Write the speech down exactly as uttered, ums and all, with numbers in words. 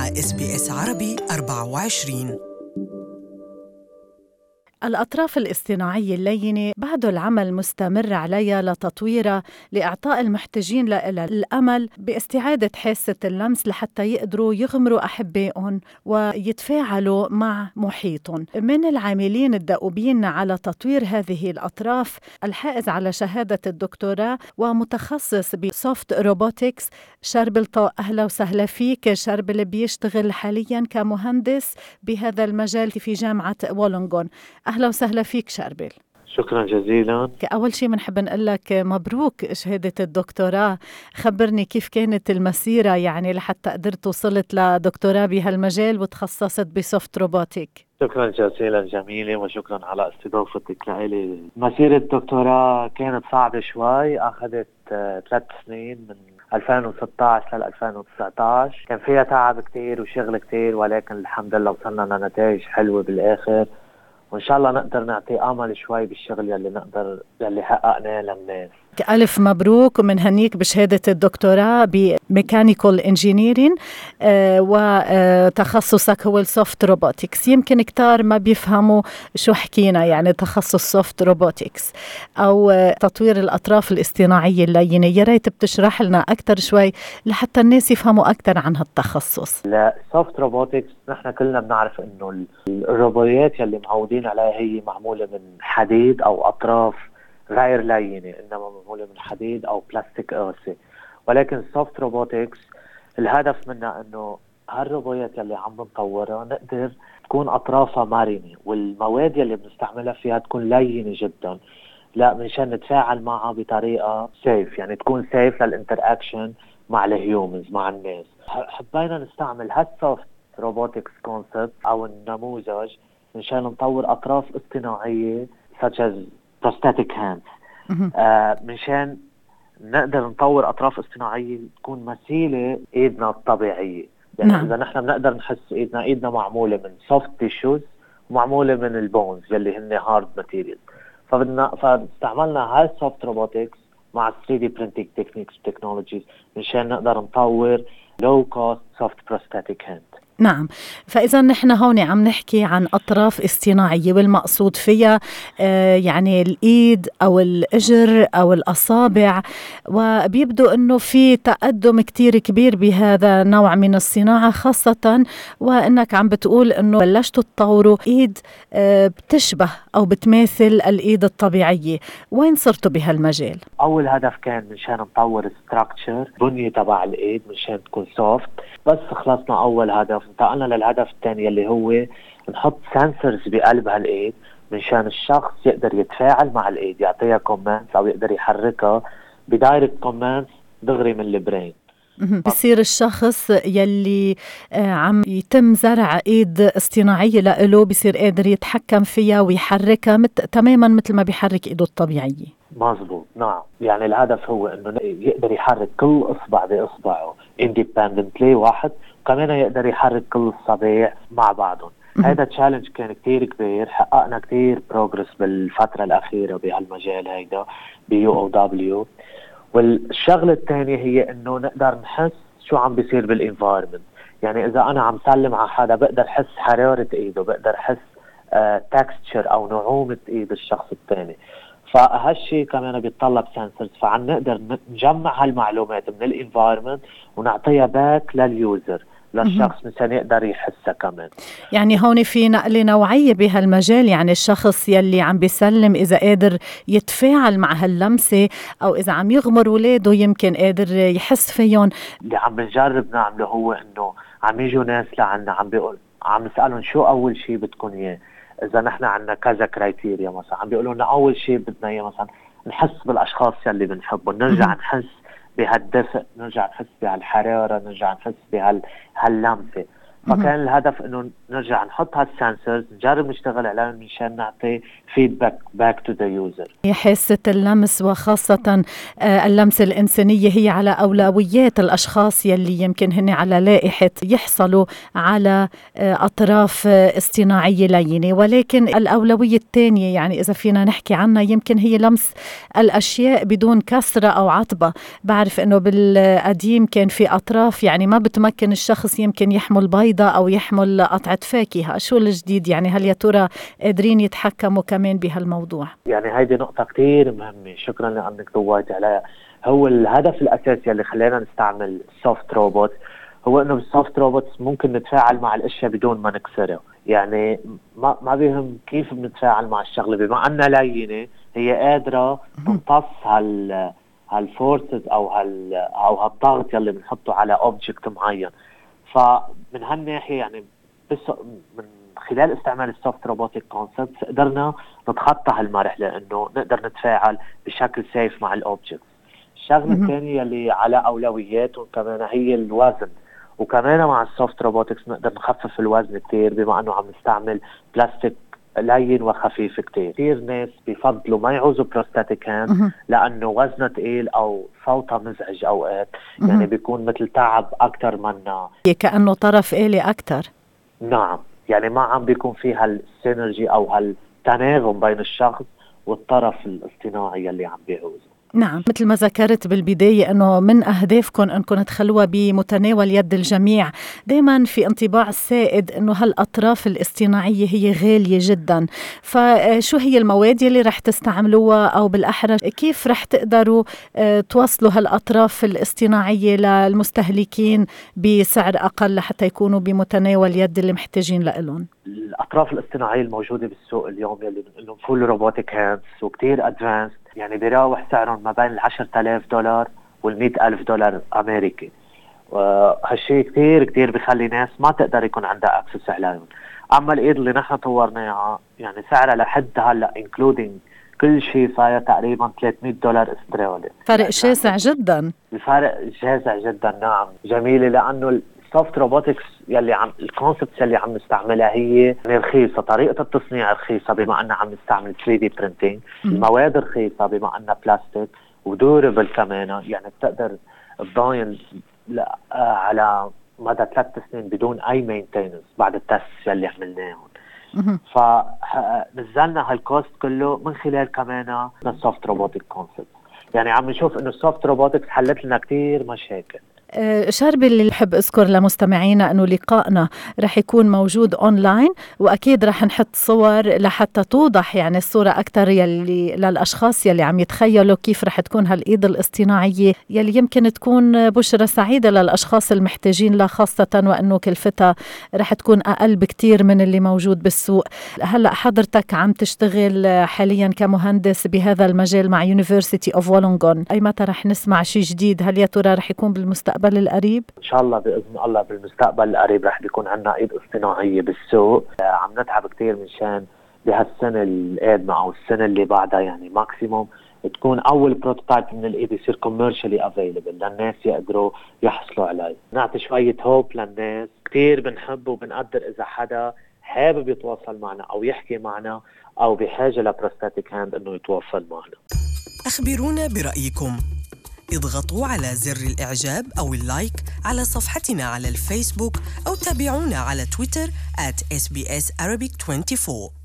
مع إس بي إس عربي أربعة وعشرين. الأطراف الاصطناعية اللينة بعد العمل مستمر عليها لتطويرها لإعطاء المحتاجين لها الأمل باستعادة حاسة اللمس لحتى يقدروا يغمروا أحبائهم ويتفاعلوا مع محيطهم. من العاملين الدؤوبين على تطوير هذه الأطراف الحائز على شهادة الدكتوراه ومتخصص بسوفت روبوتكس شربل. أهلا وسهلا فيك شربل، بيشتغل حاليا كمهندس بهذا المجال في جامعة وولونغون. أهلا وسهلا فيك شربل. شكرا جزيلا. أول شيء بنحب نقول لك مبروك شهادة الدكتوراه. خبرني كيف كانت المسيرة يعني لحتى قدرت وصلت لدكتوراه بهالمجال وتخصصت بسوفت روبوتيك. شكرا جزيلا جميلة، وشكرا على استضافتك لإلي. مسيرة الدكتوراه كانت صعبة شوي، أخذت ثلاث سنين من ألفين وستة عشر ل ألفين وتسعة عشر. كان فيها تعب كتير وشغل كتير، ولكن الحمد لله وصلنا لنتائج حلوة بالآخر، وإن شاء الله نقدر نعطي أمل شوي بالشغل يلي نقدر يلي حققناه للناس. ألف مبروك ومن هنيك بشهادة الدكتوراه بميكانيكال انجينيرين آه وتخصصك هو السوفت روبوتكس. يمكن كتار ما بيفهموا شو حكينا يعني تخصص سوفت روبوتكس أو آه تطوير الأطراف الاصطناعية اللينة. يا ريت بتشرح لنا أكتر شوي لحتى الناس يفهموا أكتر عن هالتخصص. لا، سوفت روبوتكس نحن كلنا بنعرف إنه الروبوتات يلي معودين عليها هي معمولة من حديد أو أطراف غير لينة، إنما معمولة من حديد أو بلاستيك قاسي. ولكن السوفت روبوتكس الهدف منها إنه هالروبوتات اللي عم بنطورها نقدر تكون أطرافها مرنة، والمواد اللي بنستعملها فيها تكون لينة جدا، لا منشان نتفاعل معها بطريقة سيف، يعني تكون سيف للانتراكشن مع الهيومنز مع الناس. حبينا نستعمل هالسوفت روبوتكس كونسبت أو النموذج منشان نطور أطراف اصطناعية such as prosthetic hands آه منشان نقدر نطور أطراف اصطناعية تكون مثيلة إيدنا الطبيعية. يعني نعم. إذا نحن بنقدر نحس إيدنا إيدنا معمولة من soft tissues ومعمولة من البونز يلي هن hard materials، فبدنا فاستعملنا هاي soft robotics مع ثري دي printing techniques technologies منشان نقدر نطور low cost soft prosthetic hand. نعم، فإذا نحن هون عم نحكي عن أطراف اصطناعية والمقصود فيها آه يعني الإيد أو الإجر أو الأصابع، وبيبدو أنه في تقدم كتير كبير بهذا النوع من الصناعة، خاصة وأنك عم بتقول أنه بلشتوا تطوروا إيد آه بتشبه أو بتماثل الإيد الطبيعية. وين صرتوا بهالمجال؟ أول هدف كان منشان نطور ستراكتشر بنية تبع الإيد منشان تكون سوفت، بس خلصنا أول هدف انتقلنا للهدف الثاني اللي هو نحط سنسرز بقلب هالايد منشان الشخص يقدر يتفاعل مع الايد، يعطيها كوماندز او يقدر يحركها بدايركت كوماندز دغري من البرين. بصير الشخص يلي عم يتم زرع ايد اصطناعية له بصير قادر يتحكم فيها ويحركها مت... تماما مثل ما بيحرك ايده الطبيعية. مظبوط، نعم. يعني الهدف هو انه يقدر يحرك كل اصبع باصبعه independently واحد، وكمان يقدر يحرك كل الصباع مع بعضهم. هذا تشالنج كان كتير كبير، حققنا كتير بروجرس بالفترة الأخيرة بهالمجال هيدا بيو او دبليو. والشغلة الثانية هي انه نقدر نحس شو عم بيصير بالانفايرمنت. يعني اذا انا عم سلم على حدا بقدر حس حرارة ايده، بقدر حس تكستشر او نعومة ايد الشخص الثاني. فهالشي كمان بيتطلب سنسرز، فعن نقدر نجمع هالمعلومات من الانفايرمنت ونعطيها باك لليوزر للشخص مشان يقدر يحسها كمان. يعني هون في نقلة نوعية بهالمجال، يعني الشخص يلي عم بيسلم إذا قادر يتفاعل مع هاللمسة أو إذا عم يغمر ولاده يمكن قادر يحس فيهم. اللي عم بنجرب نعمله هو إنه عم يجوا ناس لعنا عم بيقول عم نسألهم شو أول شيء بدكم إياه. إذا نحن عنا كذا كرايتيريا مثلا عم بيقولوا لنا أول شيء بدنا إياه مثلا نحس بالأشخاص يلي بنحبهم، نرجع نحس بهالدفء، نرجع نحس بهالحرارة، نرجع نحس بهاللمسة. فكان الهدف انه نرجع نحط هالسنسرز نجرب نشتغل عليهم مشان نعطي فيدباك باك تو ذا يوزر. حاسة اللمس وخاصة اللمس الإنسانية هي على أولويات الأشخاص يلي يمكن هن على لائحة يحصلوا على أطراف اصطناعية لينة، ولكن الأولوية الثانية يعني إذا فينا نحكي عنها يمكن هي لمس الأشياء بدون كسرة أو عطبة. بعرف إنه بالقديم كان في أطراف يعني ما بتمكن الشخص يمكن يحمل بيضة أو يحمل قطعة فاكهة. شو الجديد يعني؟ هل يا ترى قادرين يتحكموا كمان بهالموضوع؟ يعني هيدي نقطة كتير مهمة، شكرا لأنك ضويت عليها. هو الهدف الأساسي اللي خلينا نستعمل سوفت روبوت هو إنه بالسوفت روبوت ممكن نتفاعل مع الأشياء بدون ما نكسره. يعني ما ما بيهم كيف بنتفاعل مع الشغلة، بما أنها لينة هي قادرة تمتص هال هالفورسز أو هال أو هالضغط يلي بنحطه على أوبجكت معين. فمن هالناحية يعني بس من خلال استعمال السوفت روبوتيك كونسبت قدرنا نتخطى هالمرحلة انه نقدر نتفاعل بشكل سيف مع الاوبجكت. الشغلة الثانية اللي على اولوياتهم كمان هي الوزن، وكمان مع السوفت روبوتكس نقدر نخفف الوزن كتير بما انه عم نستعمل بلاستيك لين وخفيف كتير. كتير ناس بيفضلوا ما يعوزوا بروستاتيك هاند لانه وزنه تقيل او صوتها مزعج اوقات، يعني بيكون مثل تعب اكتر منا كأنه طرف آلي اكتر. نعم، يعني ما عم بيكون فيها السينرجي أو هالتناغم بين الشخص والطرف الاصطناعي اللي عم بيعوزه. نعم، مثل ما ذكرت بالبداية أنه من أهدافكم أنكم تخلوها بمتناول يد الجميع. دايما في انطباع السائد أنه هالأطراف الاصطناعية هي غالية جدا، فشو هي المواد اللي رح تستعملوها أو بالأحرى كيف رح تقدروا توصلوا هالأطراف الاصطناعية للمستهلكين بسعر أقل لحتى يكونوا بمتناول يد اللي محتاجين لهم؟ الأطراف الاصطناعية الموجودة بالسوق اليوم يلي بنقول فول روبوتيك هاندز وكتير أدفانس، يعني بيراوح سعرهم ما بين العشرة آلاف دولار والمئة ألف دولار أمريكي. وهالشي كتير كتير بيخلي ناس ما تقدر يكون عندها أكسس عليهم. أما الإيد اللي نحن طورناها يعني سعرها لحد هلأ including كل شيء فيها تقريبا ثلاثمئة دولار استرالي. فرق شاسع جدا. الفرق شاسع جدا. نعم جميلة، لأنه السوفت روبوتكس يلي عم الكونسبت يلي عم نستعملها هي رخيصة، طريقة التصنيع رخيصة بما أننا عم نستعمل ثري دي printing، المواد رخيصة بما أنها بلاستيك ودوربل كمان، يعني بتقدر تضاين على مدى ثلاث سنين بدون أي مينتيننس بعد التست يلي عملناهم. فنزلنا هالكوست كله من خلال كمان السوفت روبوتيك كونسبت. يعني عم نشوف إنه السوفت روبوتكس حلت لنا كتير مشاكل. شربي، اللي بحب أذكر لمستمعينا أنه لقائنا رح يكون موجود أونلاين، وأكيد رح نحط صور لحتى توضح يعني الصورة أكتر يلي للأشخاص يلي عم يتخيلوا كيف رح تكون هالإيد الاصطناعية يلي يمكن تكون بشرة سعيدة للأشخاص المحتاجين لها، خاصة وأنه كلفتها رح تكون أقل بكتير من اللي موجود بالسوق. هلأ حضرتك عم تشتغل حاليا كمهندس بهذا المجال مع University of Wollongong، أي متى رح نسمع شيء جديد؟ هل يا ترى رح يكون بالمستقبل القريب؟ إن شاء الله بإذن الله بالمستقبل القريب رح بيكون عنا إيد اصطناعية بالسوق. عم نتعب كتير من شان بهالسنة القادمة أو السنة اللي بعدها يعني ماكسيموم تكون أول بروتوتايب من الإيد يصير commercially available للناس يقدروا يحصلوا عليه. نعطي شوية هوب للناس. كتير بنحب وبنقدر إذا حدا حابب يتواصل معنا أو يحكي معنا أو بحاجة لبروستاتيك هاند إنه يتواصل معنا. أخبرونا برأيكم. اضغطوا على زر الإعجاب أو اللايك على صفحتنا على الفيسبوك أو تابعونا على تويتر آت إس بي إس Arabic توينتي فور.